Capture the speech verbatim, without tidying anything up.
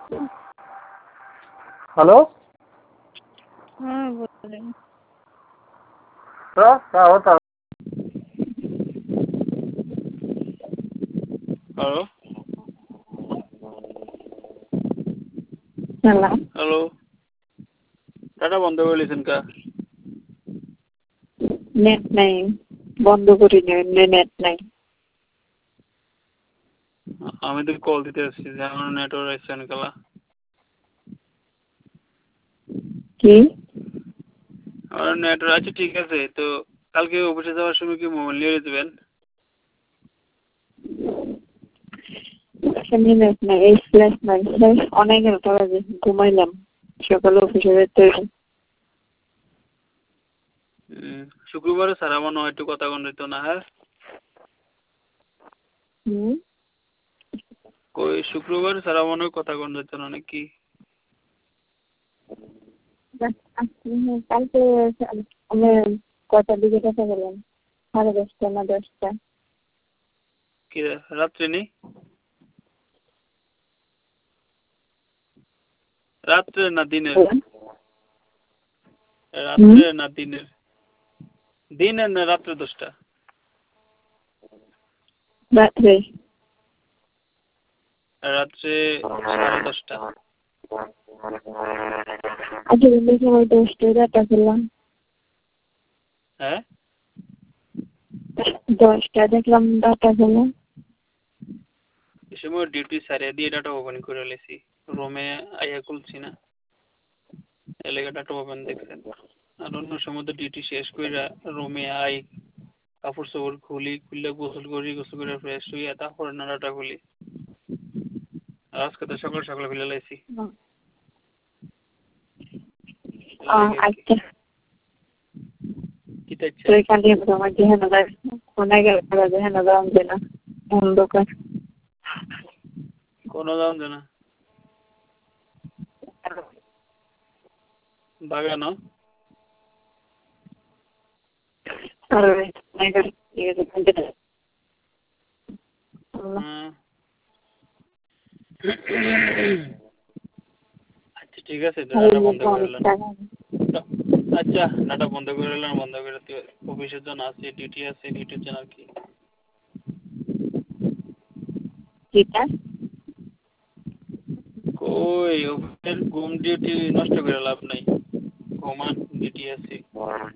Hello हाँ बोल रही हूँ। तो क्या होता? हेलो হ্যালো হ্যালো ডাটা বন্ধ করে লিছেন কা নেট নাই বন্ধ করি না এমনি নেট নাই আমি তো কল দিতে আসছি যে আমার নেটওয়ার্ক আসছে না কালা কি আমার নেটওয়ার্ক আছে ঠিক আছে তো কালকে অফিসে যাওয়ার সময় কি মোবাইল নিয়ে যাবেন আসলে নেট নাই এই ফ্ল্যাশ নাই ফ্ল্যাশ অনেক টাকা দিয়ে ঘুমাইলাম সকালে অফিসে যেতে শুক্রবারে স্যার আমার নয় একটু কথা কোন দিত না হ্যাঁ হুম কই শুক্রবার স্যার আমার কথা কোন দিত না নাকি কালকে আমি কটার দিকে কথা বললাম সাড়ে দশটা না দশটা কি রাত্রে নেই রাত্রে না দিনের রাত্রে না দিনের দিনের না রাত্রে দশটা রাত্রে রাত্রে সাড়ে দশটা আজকে দিনের সময় দশটায় ডাটা খেলাম হ্যাঁ দশটা দেখলাম ডাটা খেলাম এই সময় ডিউটি সারিয়ে দিয়ে ডাটা ওপেন করে লেছি রুমে আইয়া খুলছি না এলাকা ডাটা ওপেন দেখছেন আর অন্য সময় তো ডিউটি শেষ করে রুমে আই কাপড় চোপড় খুলি খুললে গোসল করি গোসল করে ফ্রেশ হইয়া তারপরে না ডাটা খুলি আর আজকে তো সকাল সকাল খুলে লাইছি আচ্ছা কি চাইছে তুই কালি আমার যেহেন ফোনে গেল যেহেন দাম দে না অন্ধকার কোনো দাম দে না বাগানো আচ্ছা ঠিক আছে ডাটা বন্ধ করে দিলাম আচ্ছা ডাটা বন্ধ করে দিলাম বন্ধ করে তুই অফিসের জন্য আছে ডিউটি আছে ডিউটির জন্য আর কি কই অফিসের ঘুম ডিউটি নষ্ট করে লাভ নাই ঘুমান ডিউটি আছে